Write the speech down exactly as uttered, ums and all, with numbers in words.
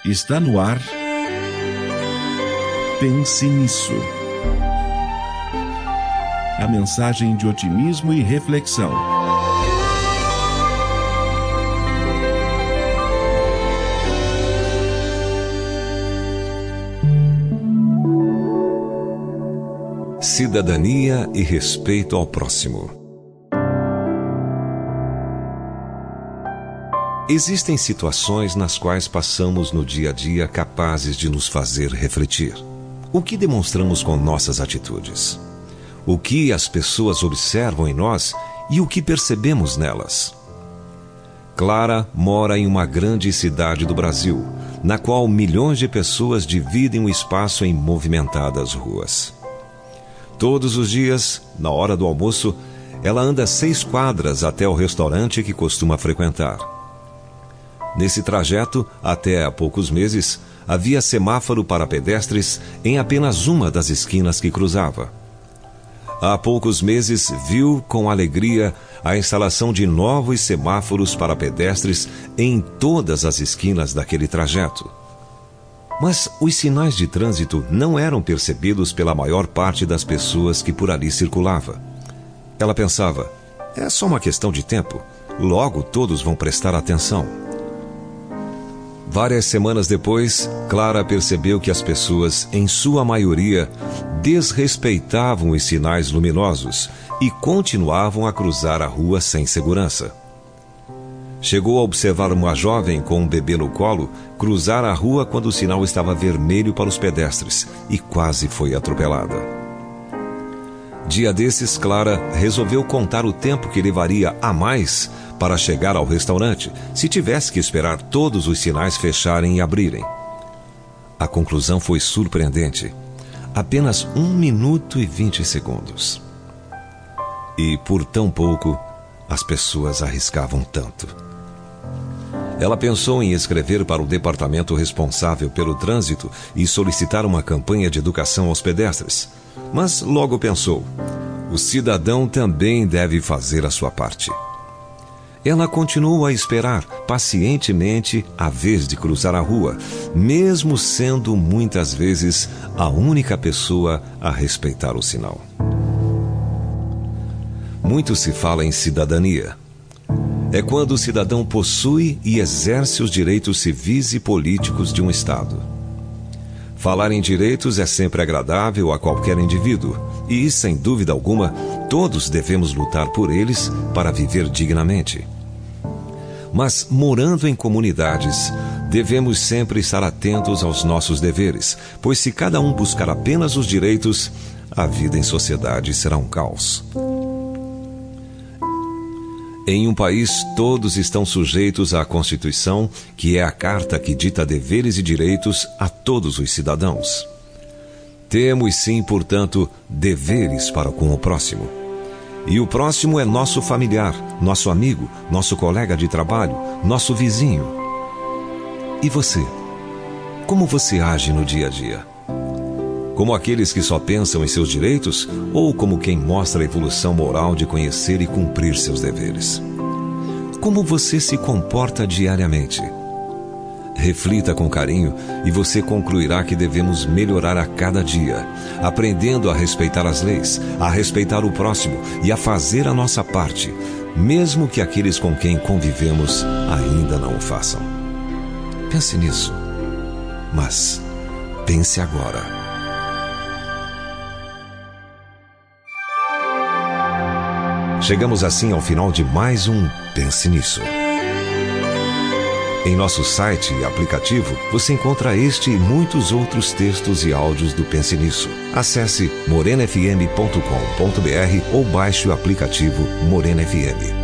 Está no ar. Pense nisso. A mensagem de otimismo e reflexão. Cidadania e respeito ao próximo. Existem situações nas quais passamos no dia a dia capazes de nos fazer refletir. O que demonstramos com nossas atitudes? O que as pessoas observam em nós e o que percebemos nelas? Clara mora em uma grande cidade do Brasil, na qual milhões de pessoas dividem o espaço em movimentadas ruas. Todos os dias, na hora do almoço, ela anda seis quadras até o restaurante que costuma frequentar. Nesse trajeto, até há poucos meses, havia semáforo para pedestres em apenas uma das esquinas que cruzava. Há poucos meses, viu com alegria a instalação de novos semáforos para pedestres em todas as esquinas daquele trajeto. Mas os sinais de trânsito não eram percebidos pela maior parte das pessoas que por ali circulava. Ela pensava, é só uma questão de tempo, logo todos vão prestar atenção. Várias semanas depois, Clara percebeu que as pessoas, em sua maioria, desrespeitavam os sinais luminosos e continuavam a cruzar a rua sem segurança. Chegou a observar uma jovem com um bebê no colo cruzar a rua quando o sinal estava vermelho para os pedestres e quase foi atropelada. Dia desses, Clara resolveu contar o tempo que levaria a mais para chegar ao restaurante, se tivesse que esperar todos os sinais fecharem e abrirem. A conclusão foi surpreendente. Apenas um minuto e vinte segundos. E por tão pouco, as pessoas arriscavam tanto. Ela pensou em escrever para o departamento responsável pelo trânsito e solicitar uma campanha de educação aos pedestres. Mas logo pensou, o cidadão também deve fazer a sua parte. Ela continuou a esperar pacientemente a vez de cruzar a rua, mesmo sendo muitas vezes a única pessoa a respeitar o sinal. Muito se fala em cidadania. É quando o cidadão possui e exerce os direitos civis e políticos de um Estado. Falar em direitos é sempre agradável a qualquer indivíduo e, sem dúvida alguma, todos devemos lutar por eles para viver dignamente. Mas, morando em comunidades, devemos sempre estar atentos aos nossos deveres, pois se cada um buscar apenas os direitos, a vida em sociedade será um caos. Em um país, todos estão sujeitos à Constituição, que é a carta que dita deveres e direitos a todos os cidadãos. Temos sim, portanto, deveres para com o próximo. E o próximo é nosso familiar, nosso amigo, nosso colega de trabalho, nosso vizinho. E você? Como você age no dia a dia? Como aqueles que só pensam em seus direitos ou como quem mostra a evolução moral de conhecer e cumprir seus deveres? Como você se comporta diariamente? Reflita com carinho e você concluirá que devemos melhorar a cada dia, aprendendo a respeitar as leis, a respeitar o próximo e a fazer a nossa parte, mesmo que aqueles com quem convivemos ainda não o façam. Pense nisso, mas pense agora. Chegamos assim ao final de mais um Pense Nisso. Em nosso site e aplicativo, você encontra este e muitos outros textos e áudios do Pense Nisso. Acesse morena f m ponto com ponto b r ou baixe o aplicativo Morena F M.